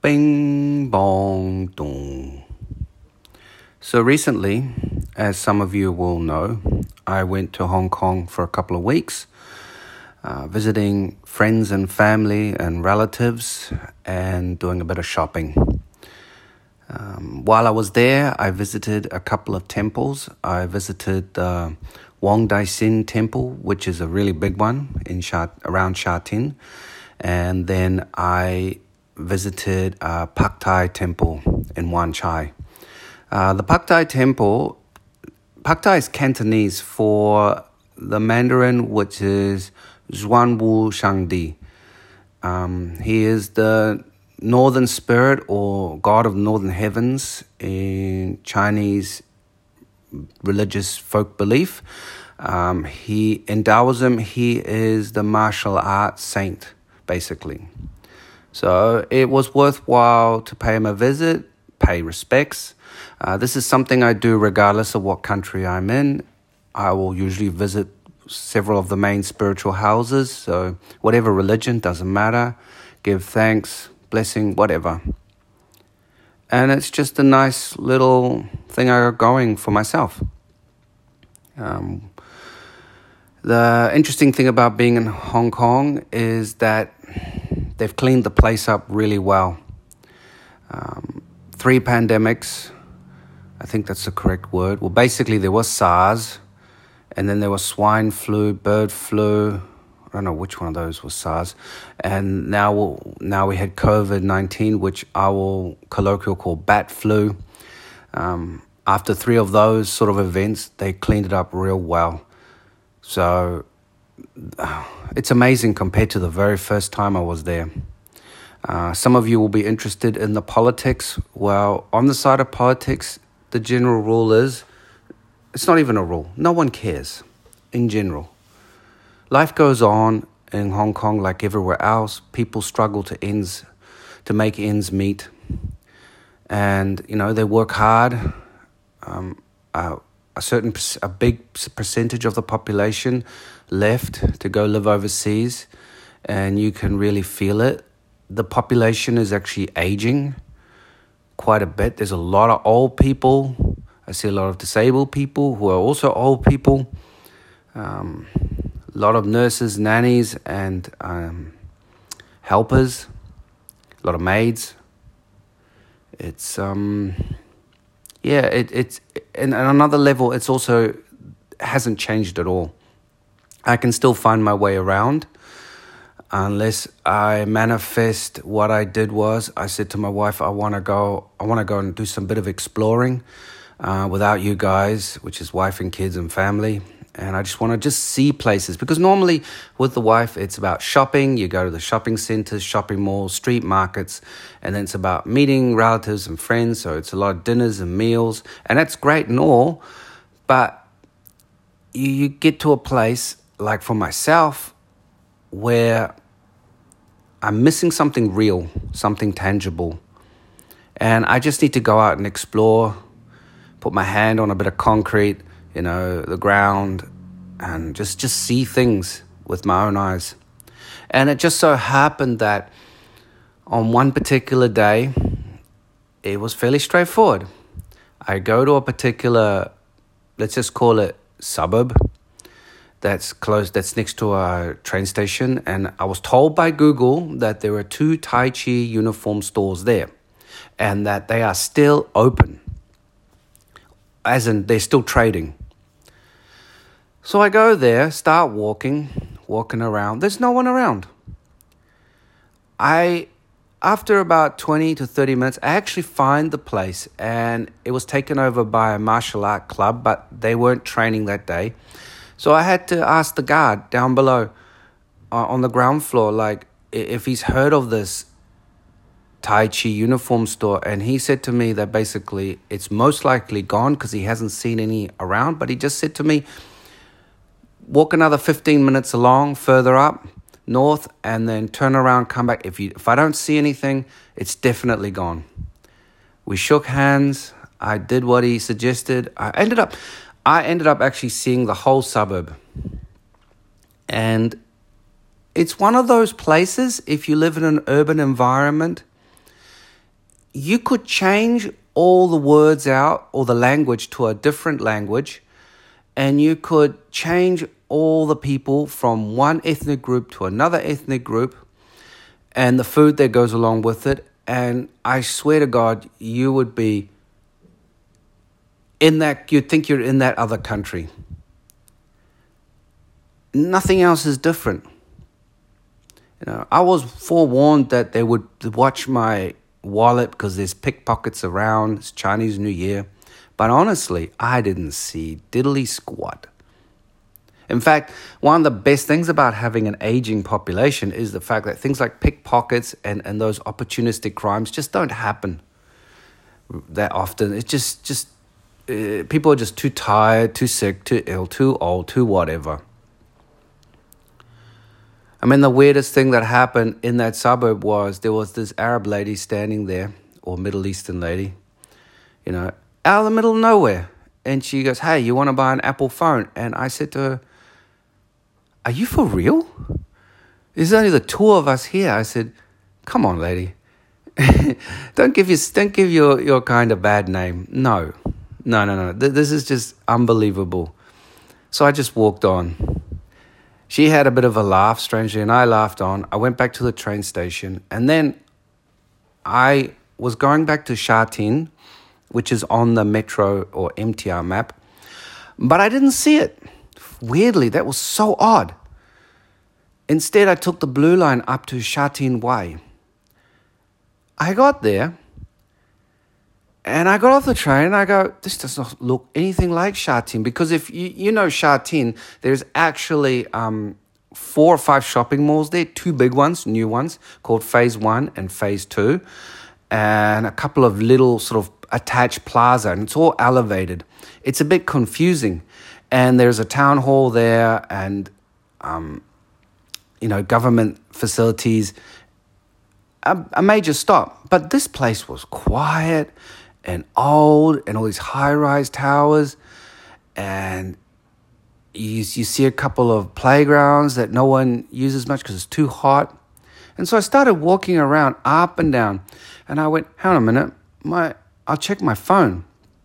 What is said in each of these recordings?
Bing bong dong. So recently, as some of you will know, I went to Hong Kong for a couple of weeks, visiting friends and family and relatives and doing a bit of shopping. While I was there, I visited a couple of temples. I visited the Wong Dai Sin Temple, which is a really big one around Sha Tin. And then I visited Pak Thai Temple in Wan Chai. The Pak Thai Temple, Pak Thai is Cantonese for the Mandarin, which is Zhuan Wu Shangdi. He is the Northern Spirit or God of Northern Heavens in Chinese religious folk belief. In Taoism, he is the martial arts saint, basically. So it was worthwhile to pay him a visit, pay respects. This is something I do regardless of what country I'm in. I will usually visit several of the main spiritual houses. So whatever religion, doesn't matter. Give thanks, blessing, whatever. And it's just a nice little thing I got going for myself. The interesting thing about being in Hong Kong is that they've cleaned the place up really well. 3 pandemics, I think that's the correct word. Well, basically there was SARS, and then there was swine flu, bird flu. I don't know which one of those was SARS. And now we had COVID-19, which I will colloquially call bat flu. After 3 of those sort of events, they cleaned it up real well. So it's amazing compared to the very first time I was there. Some of you will be interested in the politics. Well, on the side of politics, the general rule is, it's not even a rule. No one cares in general. Life goes on in Hong Kong like everywhere else. People struggle to make ends meet. And, they work hard. A big percentage of the population left to go live overseas, and you can really feel it. The population is actually aging quite a bit. There's a lot of old people. I see a lot of disabled people who are also old people. A lot of nurses, nannies, and helpers. A lot of maids. It's it's and on another level, it's also hasn't changed at all. I can still find my way around unless I manifest. What I did was I said to my wife, I want to go and do some bit of exploring without you guys, which is wife and kids and family. And I just want to see places, because normally with the wife, it's about shopping. You go to the shopping centers, shopping malls, street markets, and then it's about meeting relatives and friends. So it's a lot of dinners and meals, and that's great and all. But you get to a place, like for myself, where I'm missing something real, something tangible. And I just need to go out and explore, put my hand on a bit of concrete, the ground, and just see things with my own eyes. And it just so happened that on one particular day, it was fairly straightforward. I go to a particular, let's just call it suburb, that's next to a train station, and I was told by Google that there were 2 Tai Chi uniform stores there, and that they are still open, as in they're still trading. So I go there, start walking around. There's no one around. After about 20 to 30 minutes, I actually find the place, and it was taken over by a martial art club, but they weren't training that day. So I had to ask the guard down below on the ground floor, if he's heard of this Tai Chi uniform store. And he said to me that basically it's most likely gone because he hasn't seen any around. But he just said to me, walk another 15 minutes along, further up, north, and then turn around, come back. If I don't see anything, it's definitely gone. We shook hands. I did what he suggested. I ended up actually seeing the whole suburb. And it's one of those places, if you live in an urban environment, you could change all the words out or the language to a different language, and you could change all the people from one ethnic group to another ethnic group and the food that goes along with it. And I swear to God, you would be in that, you'd think you're in that other country. Nothing else is different. I was forewarned that they would watch my wallet because there's pickpockets around. It's Chinese New Year. But honestly, I didn't see diddly squat. In fact, one of the best things about having an aging population is the fact that things like pickpockets and those opportunistic crimes just don't happen that often. It's just people are just too tired, too sick, too ill, too old, too whatever. I mean, the weirdest thing that happened in that suburb was there was this Arab lady standing there, or Middle Eastern lady, out of the middle of nowhere. And she goes, "Hey, you want to buy an Apple phone?" And I said to her, "Are you for real? There's only the two of us here." I said, "Come on, lady. Don't give your kind a bad name. No. This is just unbelievable." So I just walked on. She had a bit of a laugh, strangely, and I laughed on. I went back to the train station, and then I was going back to Sha Tin, which is on the Metro or MTR map, but I didn't see it. Weirdly, that was so odd. Instead, I took the blue line up to Sha Tin Wai. I got there, and I got off the train, and I go, this does not look anything like Sha Tin, because if you know Sha Tin, there's actually 4 or 5 shopping malls there, 2 big ones, new ones, called Phase 1 and Phase 2, and a couple of little sort of attached plaza, and it's all elevated. It's a bit confusing, and there's a town hall there, and government facilities, a major stop. But this place was quiet and old, and all these high-rise towers, and you see a couple of playgrounds that no one uses much because it's too hot. And so I started walking around up and down, and I went, hang on a minute, I'll check my phone.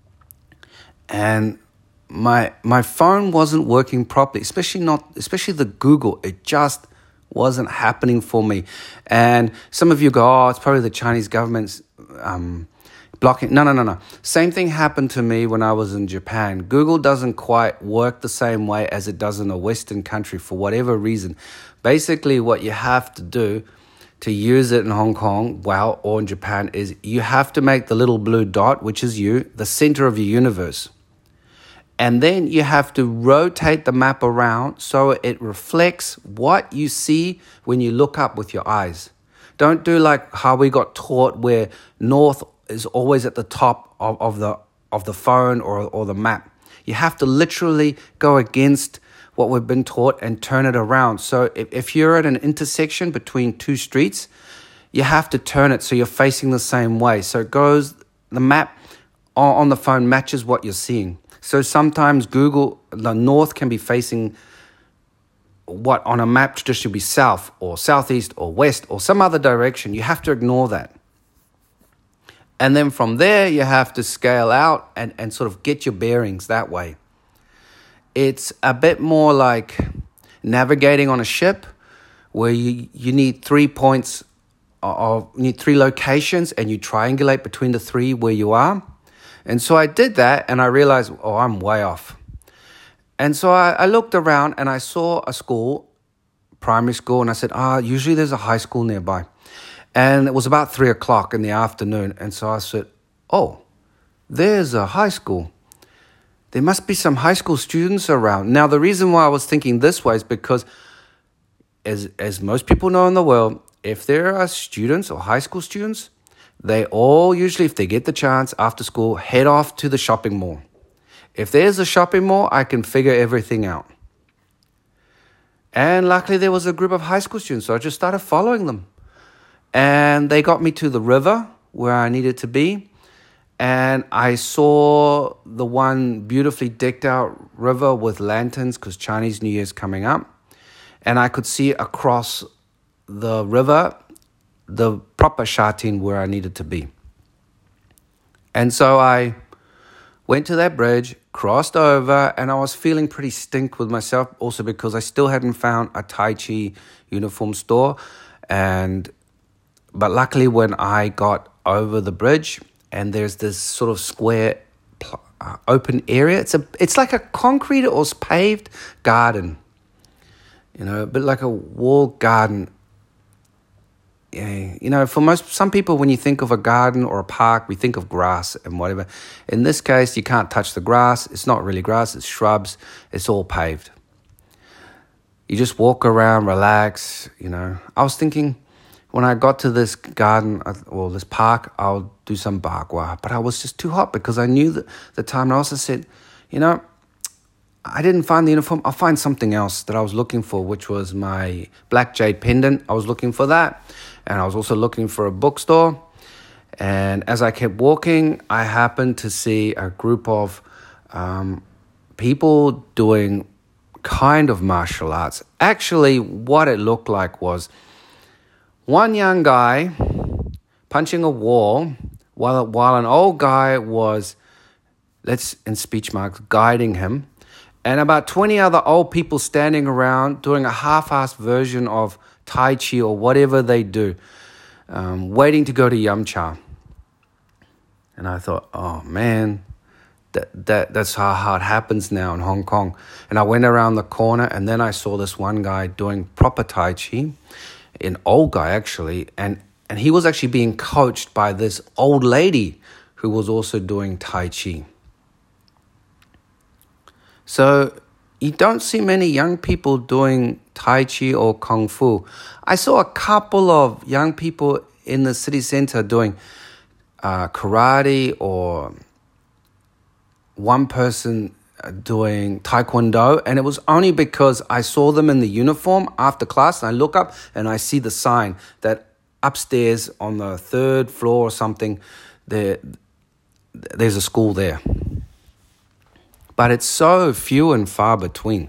And my phone wasn't working properly, especially the Google. It just wasn't happening for me. And some of you go, "Oh, it's probably the Chinese government's blocking." No. Same thing happened to me when I was in Japan. Google doesn't quite work the same way as it does in a Western country for whatever reason. Basically, what you have to do to use it in Hong Kong, or in Japan, is you have to make the little blue dot, which is you, the center of your universe. And then you have to rotate the map around so it reflects what you see when you look up with your eyes. Don't do like how we got taught where north is always at the top of the phone or the map. You have to literally go against what we've been taught and turn it around. So if you're at an intersection between 2 streets, you have to turn it so you're facing the same way. So the map on the phone matches what you're seeing. So sometimes the north can be facing what on a map should be south or southeast or west or some other direction. You have to ignore that. And then from there, you have to scale out and sort of get your bearings that way. It's a bit more like navigating on a ship where you need 3 points, you need 3 locations, and you triangulate between the 3 where you are. And so I did that, and I realized, I'm way off. And so I looked around, and I saw a school, primary school, and I said, usually there's a high school nearby. And it was about 3 o'clock in the afternoon. And so I said, there's a high school. There must be some high school students around. Now, the reason why I was thinking this way is because, as most people know in the world, if there are students or high school students, they all usually, if they get the chance after school, head off to the shopping mall. If there's a shopping mall, I can figure everything out. And luckily, there was a group of high school students, so I just started following them. And they got me to the river where I needed to be. And I saw the one beautifully decked out river with lanterns because Chinese New Year is coming up. And I could see across the river the proper Sha Tin where I needed to be. And so I went to that bridge, crossed over, and I was feeling pretty stink with myself also because I still hadn't found a Tai Chi uniform store. But luckily when I got over the bridge and there's this sort of square open area, it's like a concrete or paved garden, a bit like a walled garden. Yeah, for some people, when you think of a garden or a park, we think of grass and whatever. In this case, you can't touch the grass. It's not really grass, it's shrubs. It's all paved. You just walk around, relax, I was thinking when I got to this garden or this park, I'll do some bagua. But I was just too hot because I knew the time. And I also said, I didn't find the uniform. I'll find something else that I was looking for, which was my black jade pendant. I was looking for that. And I was also looking for a bookstore. And as I kept walking, I happened to see a group of people doing kind of martial arts. Actually, what it looked like was one young guy punching a wall while an old guy was, in speech marks, guiding him. And about 20 other old people standing around doing a half-assed version of Tai Chi or whatever they do, waiting to go to Yum-Cha. And I thought, oh man, that's how it happens now in Hong Kong. And I went around the corner and then I saw this one guy doing proper Tai Chi, an old guy actually, and he was actually being coached by this old lady who was also doing Tai Chi. So you don't see many young people doing Tai Chi or Kung Fu. I saw a couple of young people in the city center doing karate, or one person doing Taekwondo, and it was only because I saw them in the uniform after class, and I look up and I see the sign that upstairs on the 3rd floor or something, there's a school there. But it's so few and far between.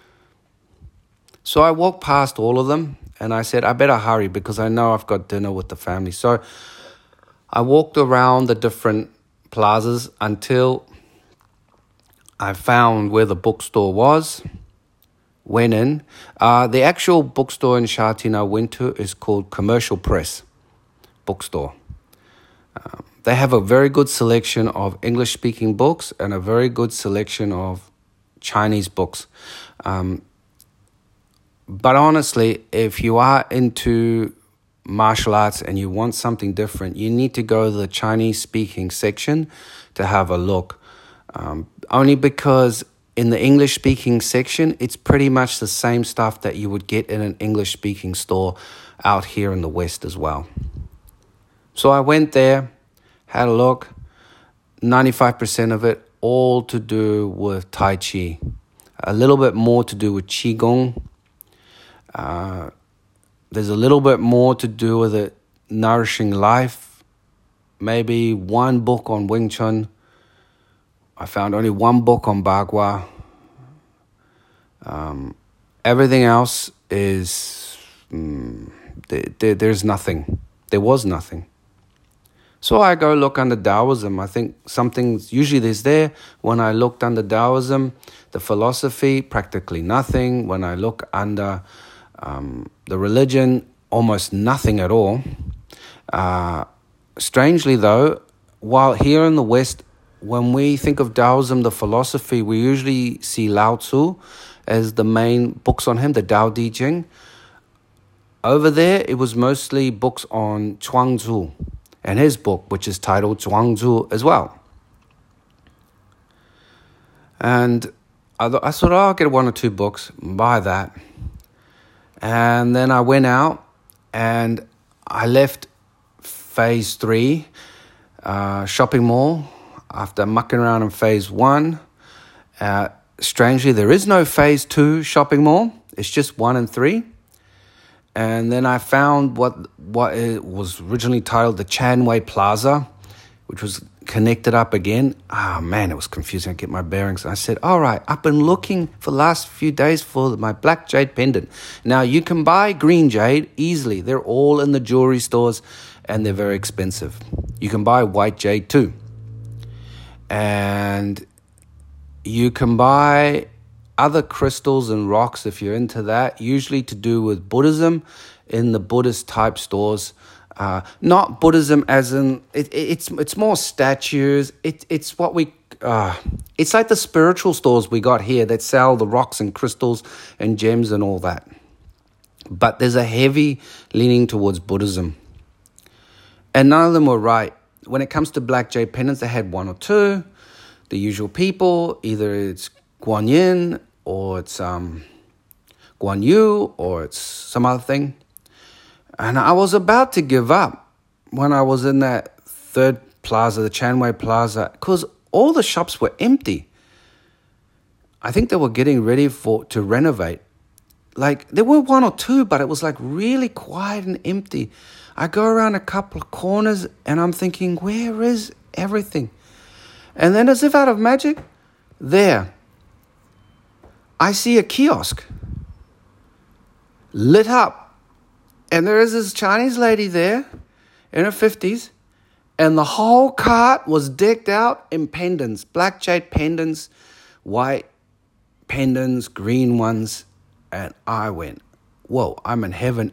So I walked past all of them and I said, I better hurry because I know I've got dinner with the family. So I walked around the different plazas until I found where the bookstore was, went in. The actual bookstore in Sha Tin I went to is called Commercial Press Bookstore. They have a very good selection of English-speaking books and a very good selection of Chinese books. But honestly, if you are into martial arts and you want something different, you need to go to the Chinese-speaking section to have a look. Only because in the English-speaking section, it's pretty much the same stuff that you would get in an English-speaking store out here in the West as well. So I went there, had a look, 95% of it all to do with Tai Chi. A little bit more to do with Qigong. There's a little bit more to do with it, nourishing life. Maybe one book on Wing Chun. I found only one book on Bagua. Everything else is, there's nothing. There was nothing. So I go look under Taoism. I think something's usually there's there. When I looked under Taoism, the philosophy, practically nothing. When I look under the religion, almost nothing at all. Strangely though, while here in the West, when we think of Taoism, the philosophy, we usually see Lao Tzu as the main books on him, the Tao Te Ching. Over there, it was mostly books on Chuang Tzu and his book, which is titled Chuang Tzu as well. And I thought, I'll get one or two books, buy that. And then I went out and I left phase 3 shopping mall after mucking around in phase 1. Strangely, there is no phase 2 shopping mall. It's just 1 and 3. And then I found what it was originally titled the Chanwei Plaza, which was connected up again. Man, it was confusing. I get my bearings. I said, all right, I've been looking for the last few days for my black jade pendant. Now, you can buy green jade easily. They're all in the jewelry stores, and they're very expensive. You can buy white jade too. And you can buy other crystals and rocks if you're into that, usually to do with Buddhism in the Buddhist type stores. Not Buddhism as in it's more statues. It's what we it's like the spiritual stores we got here that sell the rocks and crystals and gems and all that. But there's a heavy leaning towards Buddhism, and none of them were right. When it comes to black jade pendants, they had one or two. The usual people, either it's Guan Yin or it's Guan Yu or it's some other thing. And I was about to give up when I was in that third plaza, the Chanwei Plaza, because all the shops were empty. I think they were getting ready to renovate. Like, there were one or two, but it was like really quiet and empty. I go around a couple of corners and I'm thinking, where is everything? And then as if out of magic, there, I see a kiosk lit up. And there is this Chinese lady there in her 50s. And the whole cart was decked out in pendants, black jade pendants, white pendants, green ones. And I went, whoa, I'm in heaven.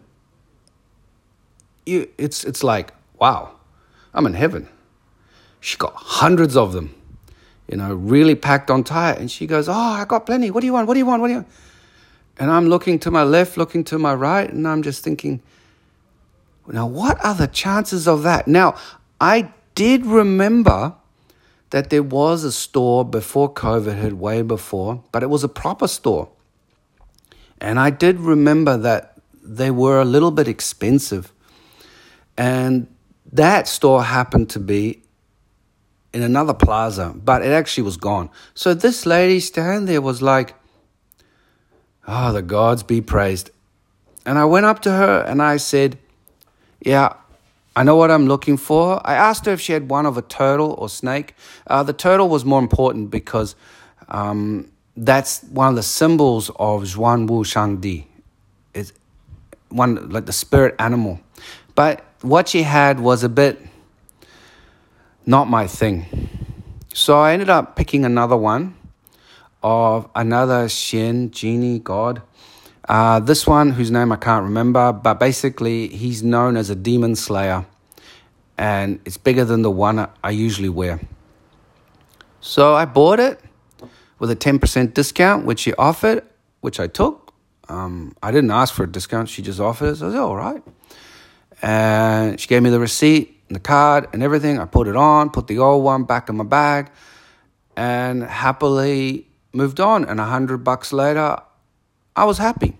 It's like, wow, I'm in heaven. She got hundreds of them, really packed on tight. And she goes, oh, I got plenty. What do you want? What do you want? What do you want? And I'm looking to my left, looking to my right, and I'm just thinking, now, what are the chances of that? Now, I did remember that there was a store before COVID hit, way before, but it was a proper store. And I did remember that they were a little bit expensive. And that store happened to be in another plaza, but it actually was gone. So this lady standing there was like, oh, the gods be praised. And I went up to her and I said, yeah, I know what I'm looking for. I asked her if she had one of a turtle or snake. The turtle was more important because that's one of the symbols of Zhuan Wu Shangdi. It's one, like the spirit animal. But what she had was a bit not my thing. So I ended up picking another one of another Xian, genie, god. This one, whose name I can't remember, but basically he's known as a demon slayer. And it's bigger than the one I usually wear. So I bought it with a 10% discount, which she offered, which I took. I didn't ask for a discount. She just offered it. So I said, all right. And she gave me the receipt and the card and everything. I put it on, put the old one back in my bag, and happily moved on. And $100 later, I was happy.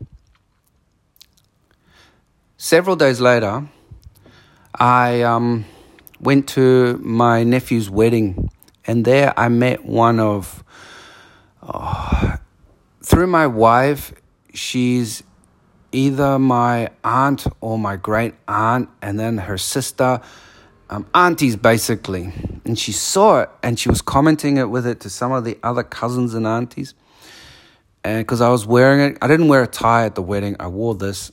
Several days later, I went to my nephew's wedding, and there I met one of, through my wife, she's either my aunt or my great aunt, and then her sister, aunties basically. And she saw it, and she was commenting it with it to some of the other cousins and aunties. And because I was wearing it, I didn't wear a tie at the wedding. I wore this.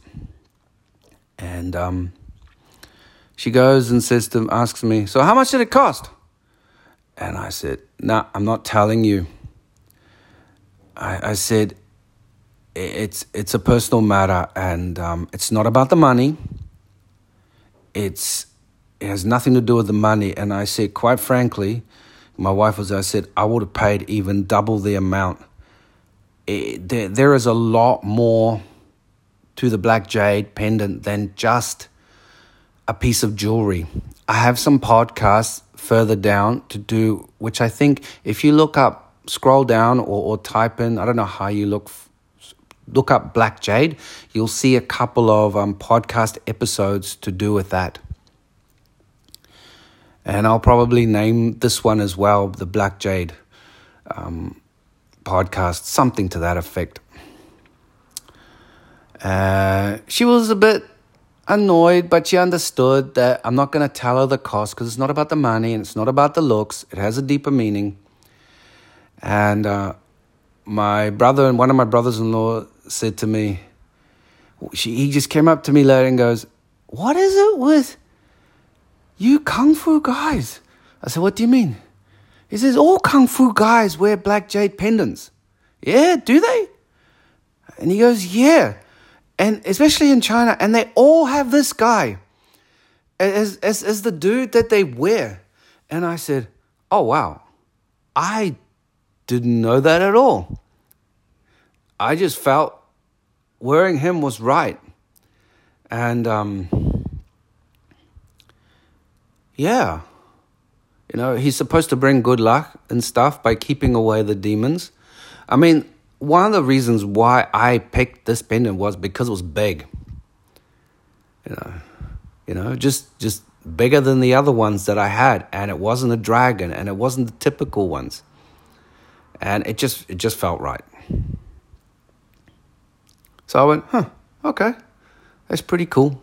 And she goes and asks me, so how much did it cost? And I said, nah, I'm not telling you. I said, it's a personal matter, and it's not about the money. It has nothing to do with the money. And I said, quite frankly, my wife was there, I said, I would have paid even double the amount. There is a lot more to the black jade pendant than just a piece of jewelry. I have some podcasts further down to do, which I think if you scroll down or type in, I don't know how you look up black jade, you'll see a couple of podcast episodes to do with that. And I'll probably name this one as well, the Black Jade podcast, something to that effect. She was a bit annoyed, but she understood that I'm not going to tell her the cost because it's not about the money and it's not about the looks. It has a deeper meaning. And my brother and one of my brothers-in-law said to me, he just came up to me later and goes, what is it with you Kung Fu guys? I said, what do you mean? He says, all Kung Fu guys wear black jade pendants. Yeah, do they? And he goes, yeah. And especially in China, and they all have this guy as the dude that they wear. And I said, oh, wow. I didn't know that at all. I just felt wearing him was right. And, yeah. You know, he's supposed to bring good luck and stuff by keeping away the demons. I mean, one of the reasons why I picked this pendant was because it was big. You know, just bigger than the other ones that I had, and it wasn't a dragon, and it wasn't the typical ones, and it just felt right. So I went, okay, that's pretty cool.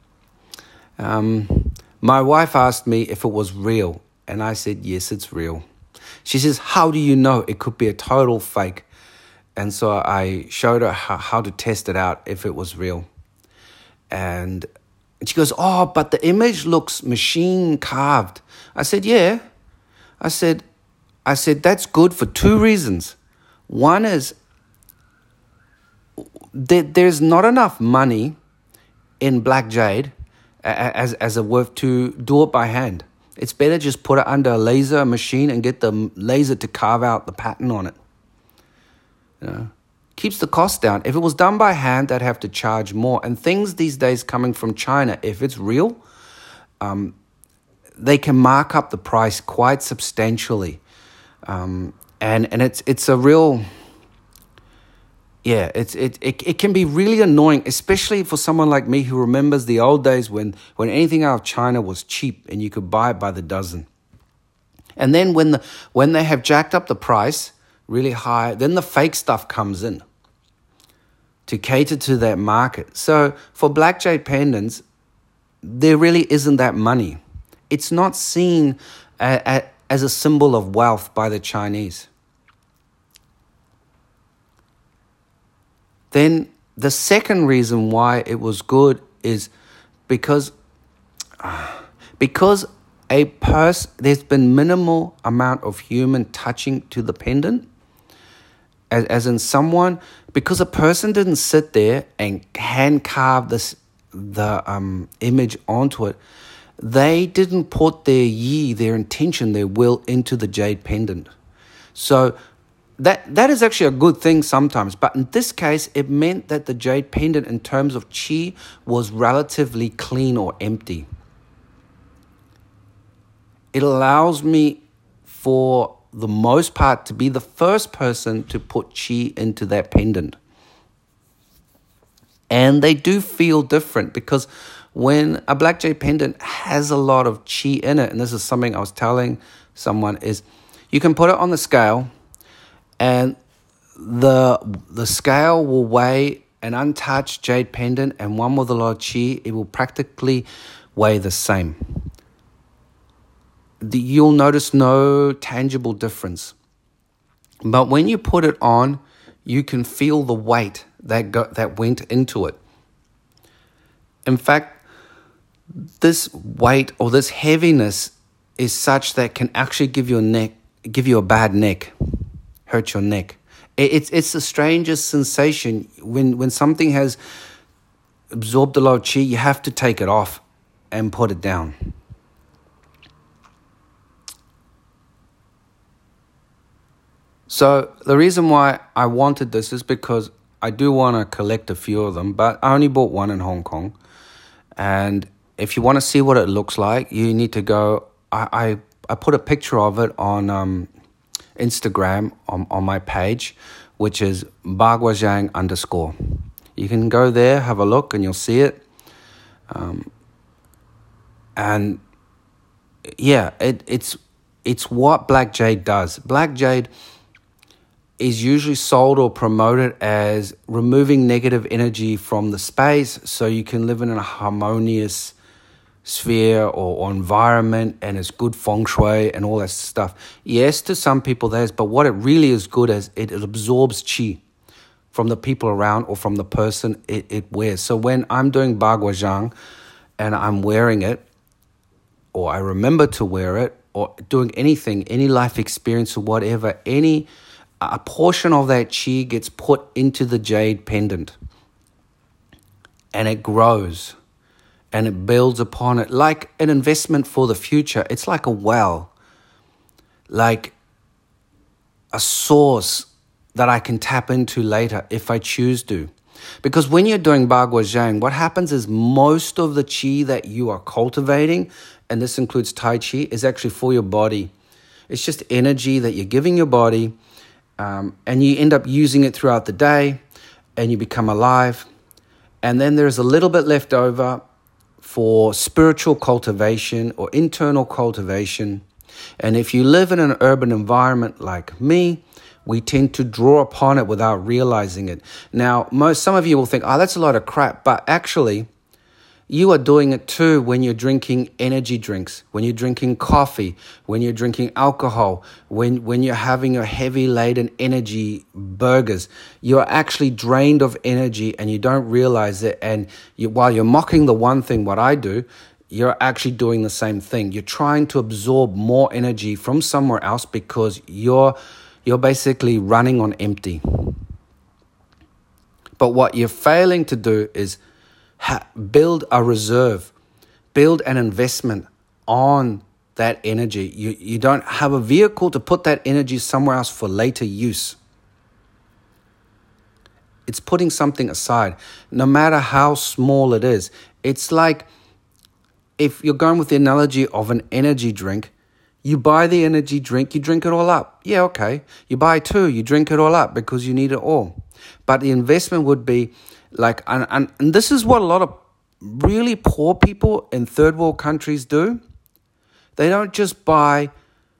My wife asked me if it was real, and I said, yes, it's real. She says, how do you know? It could be a total fake. And so I showed her how to test it out if it was real. And she goes, oh, but the image looks machine carved. I said, yeah. I said, that's good for two reasons. One is there's not enough money in black jade as a worth to do it by hand. It's better just put it under a laser machine and get the laser to carve out the pattern on it. You know, keeps the cost down. If it was done by hand, they'd have to charge more. And things these days coming from China, if it's real, they can mark up the price quite substantially. And it's a real, yeah, it can be really annoying, especially for someone like me who remembers the old days when anything out of China was cheap and you could buy it by the dozen. And then when they have jacked up the price really high, then the fake stuff comes in to cater to that market. So for black jade pendants, there really isn't that money. It's not seen as a symbol of wealth by the Chinese. Then the second reason why it was good is because there's been minimal amount of human touching to the pendant. As in someone, because a person didn't sit there and hand carve the image onto it, they didn't put their intention, their will into the jade pendant. So that is actually a good thing sometimes. But in this case, it meant that the jade pendant in terms of qi was relatively clean or empty. It allows me for the most part to be the first person to put qi into that pendant. And they do feel different because when a black jade pendant has a lot of qi in it, and this is something I was telling someone, is you can put it on the scale and the scale will weigh an untouched jade pendant and one with a lot of qi. It will practically weigh the same. You'll notice no tangible difference. But when you put it on, you can feel the weight that went into it. In fact, this weight or this heaviness is such that can actually give you a bad neck, hurt your neck. It's the strangest sensation when something has absorbed a lot of qi. You have to take it off and put it down. So the reason why I wanted this is because I do want to collect a few of them, but I only bought one in Hong Kong. And if you want to see what it looks like, you need to go. I put a picture of it on Instagram on my page, which is _. You can go there, have a look, and you'll see it. And yeah, it's what black jade does. Black jade is usually sold or promoted as removing negative energy from the space so you can live in a harmonious sphere or environment, and it's good feng shui and all that stuff. Yes, to some people that is, but what it really is good as, it absorbs qi from the people around or from the person it wears. So when I'm doing Baguazhang and I'm wearing it, or I remember to wear it, or doing anything, any life experience or whatever, a portion of that chi gets put into the jade pendant. And it grows. And it builds upon it like an investment for the future. It's like a well. Like a source that I can tap into later if I choose to. Because when you're doing Bagua Zhang, what happens is most of the chi that you are cultivating, and this includes Tai Chi, is actually for your body. It's just energy that you're giving your body, and you end up using it throughout the day, and you become alive. And then there's a little bit left over for spiritual cultivation or internal cultivation. And if you live in an urban environment like me, we tend to draw upon it without realizing it. Now, some of you will think, oh, that's a lot of crap. But actually, you are doing it too when you're drinking energy drinks, when you're drinking coffee, when you're drinking alcohol, when you're having your heavy-laden energy burgers. You're actually drained of energy and you don't realize it. And while you're mocking the one thing, what I do, you're actually doing the same thing. You're trying to absorb more energy from somewhere else because you're basically running on empty. But what you're failing to do is build a reserve, build an investment on that energy. You don't have a vehicle to put that energy somewhere else for later use. It's putting something aside, no matter how small it is. It's like if you're going with the analogy of an energy drink, you buy the energy drink, you drink it all up. Yeah, okay. You buy two, you drink it all up because you need it all. But the investment would be like, and this is what a lot of really poor people in third world countries do. They don't just buy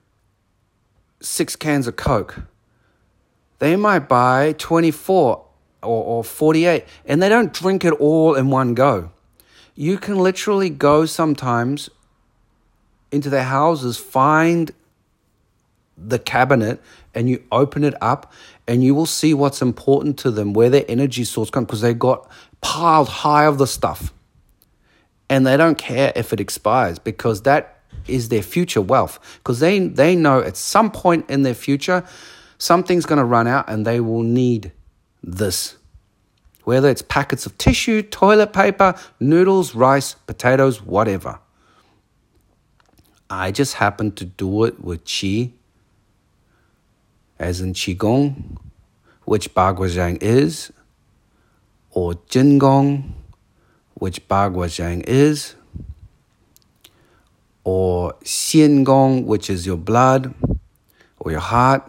6 cans of Coke. They might buy 24 or 48, and they don't drink it all in one go. You can literally go sometimes into their houses, find the cabinet, and you open it up, and you will see what's important to them, where their energy source comes, because they got piled high of the stuff. And they don't care if it expires, because that is their future wealth. Because they know at some point in their future, something's going to run out and they will need this. Whether it's packets of tissue, toilet paper, noodles, rice, potatoes, whatever. I just happen to do it with Qi, as in Qigong, which Bagua Zhang is, or Jin Gong, which Bagua Zhang is, or Xian Gong, which is your blood or your heart.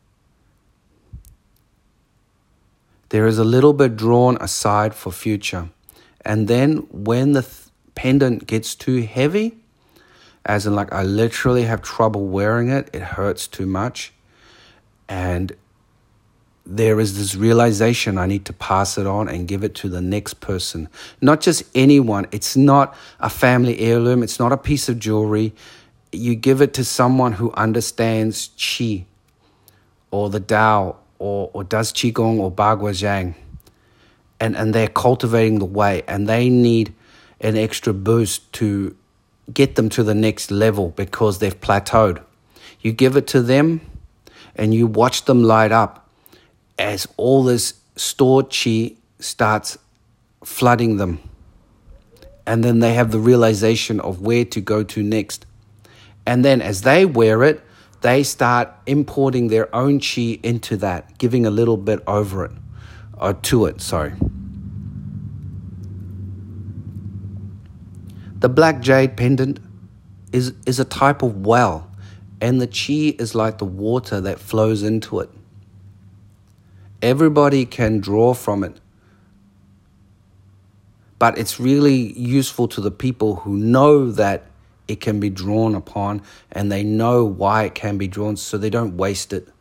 There is a little bit drawn aside for future. And then when the pendant gets too heavy, as in like I literally have trouble wearing it, it hurts too much, and there is this realization I need to pass it on and give it to the next person. Not just anyone. It's not a family heirloom. It's not a piece of jewelry. You give it to someone who understands Qi or the Tao or does Qigong or Bagua Zhang. And they're cultivating the way, and they need an extra boost to get them to the next level because they've plateaued. You give it to them and you watch them light up as all this stored chi starts flooding them. And then they have the realization of where to go to next. And then as they wear it, they start importing their own chi into that, giving a little bit over it, or to it, sorry. The black jade pendant is a type of well, and the chi is like the water that flows into it. Everybody can draw from it, but it's really useful to the people who know that it can be drawn upon, and they know why it can be drawn, so they don't waste it.